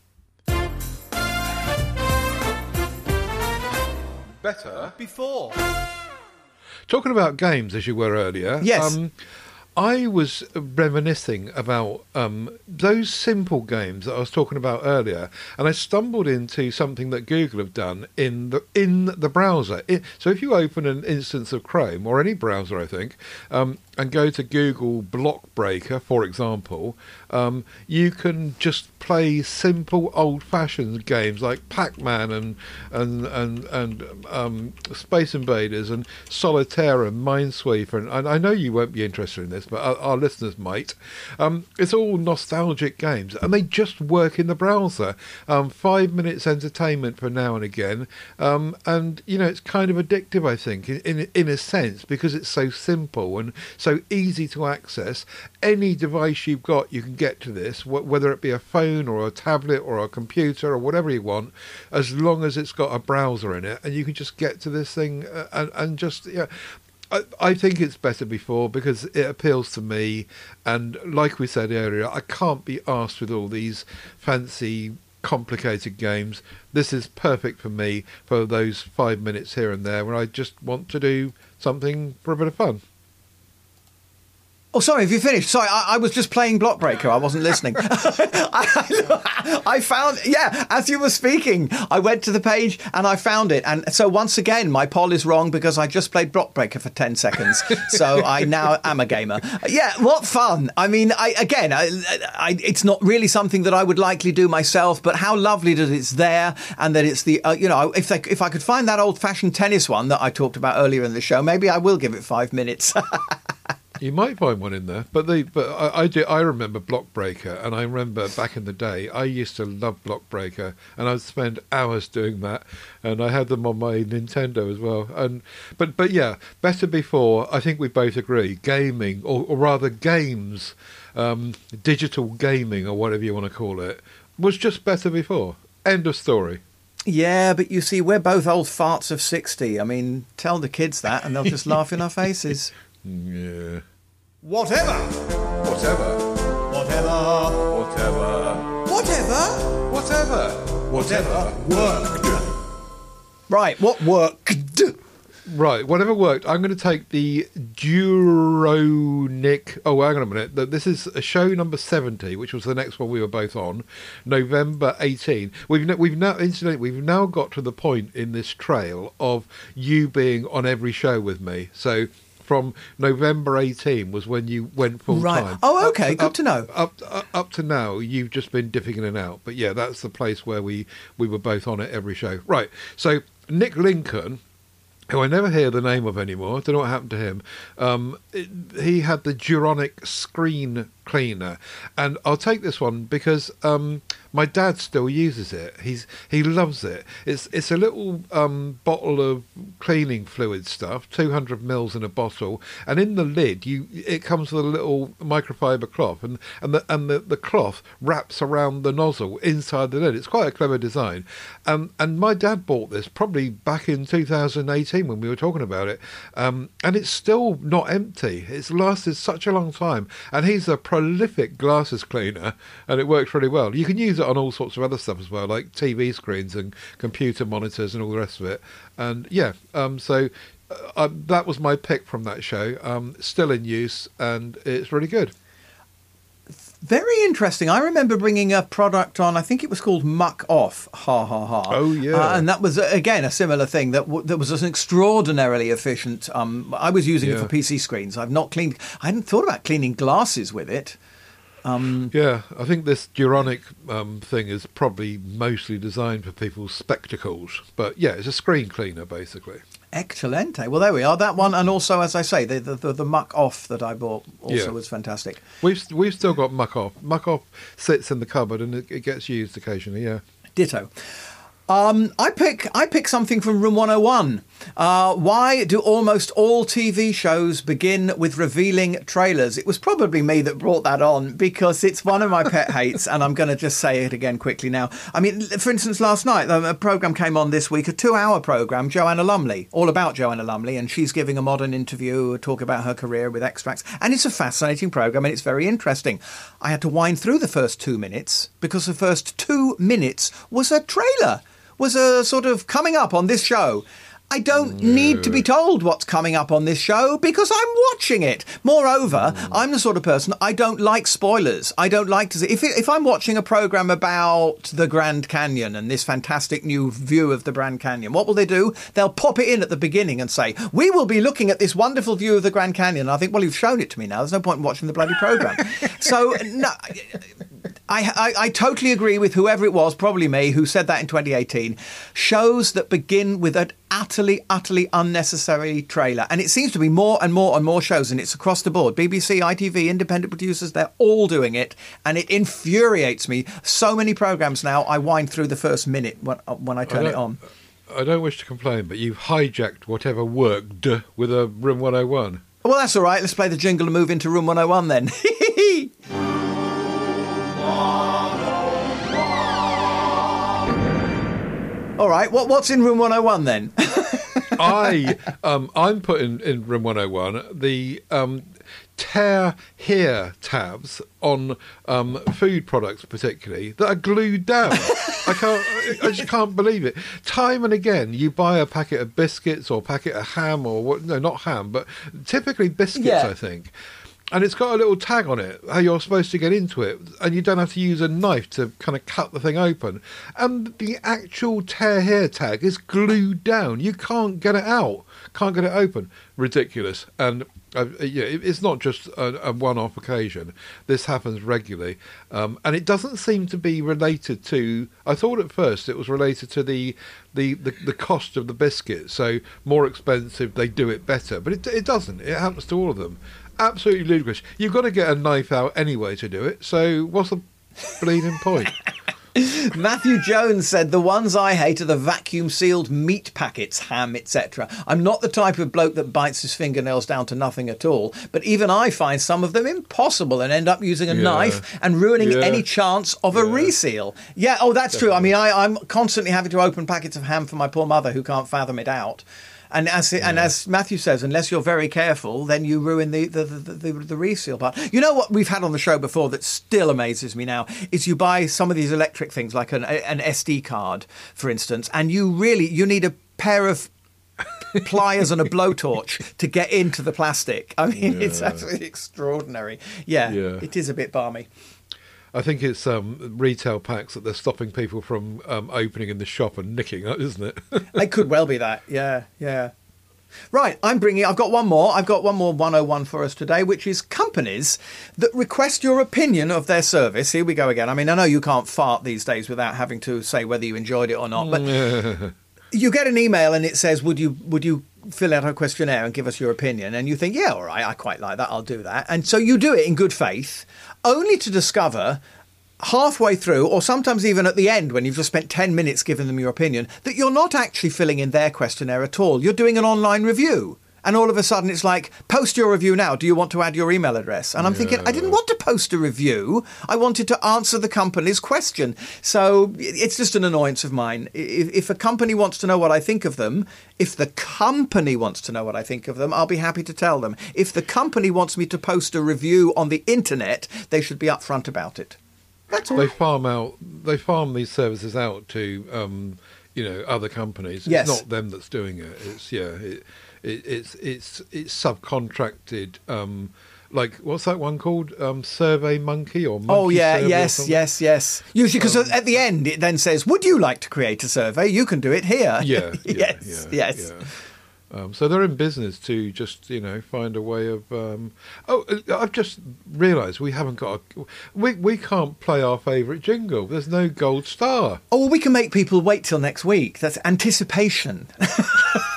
Better. Before. Talking about games, as you were earlier. Yes. Um, I was reminiscing about um, those simple games that I was talking about earlier, and I stumbled into something that Google have done in the in the browser. It, so if you open an instance of Chrome or any browser, I think, um, and go to Google Block Breaker, for example, um, you can just play simple old-fashioned games like Pac-Man and and and and um, Space Invaders and Solitaire and Minesweeper. And, and I know you won't be interested in this, but our, our listeners might. Um, it's all nostalgic games, and they just work in the browser. Um, five minutes entertainment for now and again, um, and you know it's kind of addictive, I think, in, in in a sense, because it's so simple and so easy to access. Any device you've got, you can get to this, wh- whether it be a phone or a tablet or a computer or whatever you want, as long as it's got a browser in it, and you can just get to this thing uh, and, and just yeah. I, I think it's better before because it appeals to me, and like we said earlier, I can't be arsed with all these fancy complicated games. This is perfect for me for those five minutes here and there where I just want to do something for a bit of fun. Oh, sorry, have you finished? Sorry, I, I was just playing Block Breaker. I wasn't listening. I, I found, yeah, as you were speaking, I went to the page and I found it. And so once again, my poll is wrong because I just played Block Breaker for ten seconds. So I now am a gamer. Yeah, what fun. I mean, I, again, I, I, it's not really something that I would likely do myself, but how lovely that it's there and that it's the, uh, you know, if, they, if I could find that old-fashioned tennis one that I talked about earlier in the show, maybe I will give it five minutes. You might find one in there, but they, but I, I do. I remember Block Breaker, and I remember back in the day, I used to love Block Breaker, and I'd spend hours doing that, and I had them on my Nintendo as well. And but but yeah, better before. I think we both agree. Gaming, or, or rather games, um, digital gaming, or whatever you want to call it, was just better before. End of story. Yeah, but you see, we're both old farts of sixty. I mean, tell the kids that, and they'll just laugh in our faces. Yeah. Whatever. Whatever. Whatever. Whatever. Whatever. Whatever. Whatever. Worked. Right, what worked? Right, whatever worked. I'm going to take the Duronic. Oh, hang on a minute. Th- This is a show number seventy, which was the next one we were both on, November eighteenth. We've n- we've now, incidentally, we've now got to the point in this trail of you being on every show with me. So from November eighteenth was when you went full Right. time. Oh, okay. Up Good up- to know. Up, up up to now, you've just been dipping in and out. But yeah, that's the place where we we were both on at every show. Right. So Nick Lincoln, who I never hear the name of anymore. I don't know what happened to him. Um, it, he had the Duronic screen cleaner, and I'll take this one because um, my dad still uses it. He's he loves it. It's it's a little um, bottle of cleaning fluid stuff, two hundred mils in a bottle, and in the lid you it comes with a little microfiber cloth, and and the and the, the cloth wraps around the nozzle inside the lid. It's quite a clever design, um, and my dad bought this probably back in two thousand eighteen when we were talking about it, um, and it's still not empty. It's lasted such a long time, and he's a prolific glasses cleaner, and it works really well. You can use it on all sorts of other stuff as well, like T V screens and computer monitors and all the rest of it. And yeah, um, so uh, that was my pick from that show. Um, still in use, and it's really good. Very interesting. I remember bringing a product on, I think it was called Muck Off, ha ha ha. Oh, yeah. Uh, and that was, uh, again, a similar thing. That w- that was an extraordinarily efficient... Um, I was using Yeah. it for P C screens. I've not cleaned... I hadn't thought about cleaning glasses with it. Um, Yeah, I think this Duronic um, thing is probably mostly designed for people's spectacles. But yeah, it's a screen cleaner, basically. Excelente. Well, there we are. That one, and also, as I say, the the, the, the Muck Off that I bought also Yeah. was fantastic. We've we've still got Muck Off. Muck Off sits in the cupboard and it, it gets used occasionally. Yeah. Ditto. Um, I pick I pick something from Room one oh one. Uh, why do almost all T V shows begin with revealing trailers? It was probably me that brought that on because it's one of my pet hates, and I'm going to just say it again quickly now. I mean, for instance, last night a programme came on this week, a two-hour programme, Joanna Lumley, all about Joanna Lumley, and she's giving a modern interview, a talk about her career with extracts, and it's a fascinating programme and it's very interesting. I had to wind through the first two minutes because the first two minutes was a trailer. Was a sort of coming up on this show. I don't need to be told what's coming up on this show because I'm watching it. Moreover, mm. I'm the sort of person, I don't like spoilers. I don't like to see... If, it, if I'm watching a programme about the Grand Canyon and this fantastic new view of the Grand Canyon, what will they do? They'll pop it in at the beginning and say, we will be looking at this wonderful view of the Grand Canyon. And I think, well, you've shown it to me now. There's no point in watching the bloody programme. So, no... I, I, I totally agree with whoever it was, probably me, who said that in twenty eighteen. Shows that begin with an utterly, utterly unnecessary trailer. And it seems to be more and more and more shows, and it's across the board. B B C, I T V, independent producers, they're all doing it. And it infuriates me. So many programmes now, I wind through the first minute when, when I turn I it on. I don't wish to complain, but you've hijacked whatever worked with a Room one oh one. Well, that's all right. Let's play the jingle and move into Room one oh one then. All right, what what's in Room one oh one then? I um I'm putting in Room one oh one the um tear here tabs on um food products particularly that are glued down. I can't I just can't believe it. Time and again you buy a packet of biscuits or a packet of ham or what no not ham but typically biscuits Yeah. I think. And it's got a little tag on it, how you're supposed to get into it, and you don't have to use a knife to kind of cut the thing open. And the actual tear here tag is glued down. You can't get it out, can't get it open. Ridiculous. And uh, yeah, it, it's not just a, a one-off occasion. This happens regularly. Um, and it doesn't seem to be related to... I thought at first it was related to the the, the, the cost of the biscuit. So more expensive, they do it better. But it, it doesn't. It happens to all of them. Absolutely ludicrous. You've got to get a knife out anyway to do it, so what's the bleeding point? Matthew Jones said, the ones I hate are the vacuum-sealed meat packets, ham, et cetera. I'm not the type of bloke that bites his fingernails down to nothing at all, but even I find some of them impossible and end up using a Yeah. knife and ruining Yeah. any chance of a Yeah. reseal. Yeah, oh, that's true. I mean, I, I'm constantly having to open packets of ham for my poor mother who can't fathom it out. And as and as Matthew says, unless you're very careful, then you ruin the the, the, the the reseal part. You know what we've had on the show before that still amazes me now is you buy some of these electric things like an an S D card, for instance, and you really you need a pair of pliers and a blowtorch to get into the plastic. I mean, Yeah. it's absolutely extraordinary. Yeah, Yeah. it is a bit balmy. I think it's um, retail packs that they're stopping people from um, opening in the shop and nicking, isn't it? It could well be that. Yeah, yeah. Right, I'm bringing... I've got one more. I've got one more one oh one for us today, which is companies that request your opinion of their service. Here we go again. I mean, I know you can't fart these days without having to say whether you enjoyed it or not, but you get an email and it says, would you would you fill out a questionnaire and give us your opinion? And you think, yeah, all right, I quite like that. I'll do that. And so you do it in good faith, only to discover halfway through, or sometimes even at the end when you've just spent ten minutes giving them your opinion, that you're not actually filling in their questionnaire at all. You're doing an online review. And all of a sudden it's like, post your review now. Do you want to add your email address? And I'm thinking, I didn't want to post a review. I wanted to answer the company's question. So it's just an annoyance of mine. If, if a company wants to know what I think of them, if the company wants to know what I think of them, I'll be happy to tell them. If the company wants me to post a review on the internet, they should be upfront about it. That's all. They farm out. They farm these services out to, um, you know, other companies. Yes. It's not them that's doing it. It's yeah. It, it, it's it's it's subcontracted. Um, like what's that one called? Um, Survey Monkey or Monkey Oh, yeah, Survey or yes, something? yes, yes. Usually, because Um, at the end, it then says, would you like to create a survey? You can do it here. Yeah. yeah yes, yeah, yes. yeah. Um, so they're in business to just, you know, find a way of. Um, oh, uh, I've just realised we haven't got. A, we we can't play our favourite jingle. There's no gold star. Oh, well, we can make people wait till next week. That's anticipation.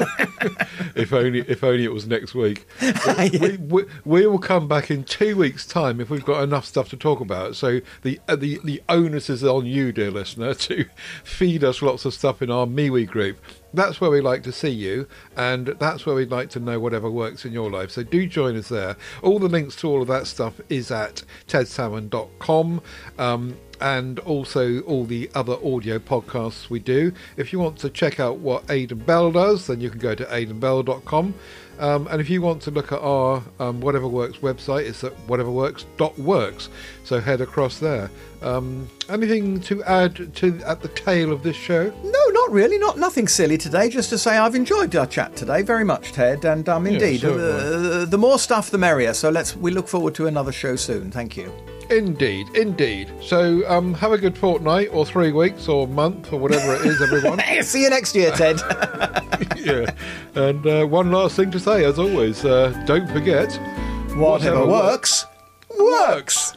if only, if only it was next week. we, we, we will come back in two weeks' time if we've got enough stuff to talk about. So the uh, the the onus is on you, dear listener, to feed us lots of stuff in our MeWe group. That's where we like to see you, and that's where we'd like to know whatever works in your life. So do join us there. All the links to all of that stuff is at ted salmon dot com. Um, and also all the other audio podcasts we do. If you want to check out what Aidan Bell does, then you can go to aidan bell dot com. Um, and if you want to look at our um, Whatever Works website, it's at whatever works dot works. So head across there. Um, anything to add to at the tail of this show? No, not really. Not nothing silly today. Just to say I've enjoyed our chat today very much, Ted. And um, indeed, so uh, the more stuff, the merrier. So let's we look forward to another show soon. Thank you. Indeed, indeed. So um, have a good fortnight or three weeks or month or whatever it is, everyone. See you next year, Ted. Yeah. And uh, one last thing to say, as always, uh, don't forget... Whatever, whatever works, works. works.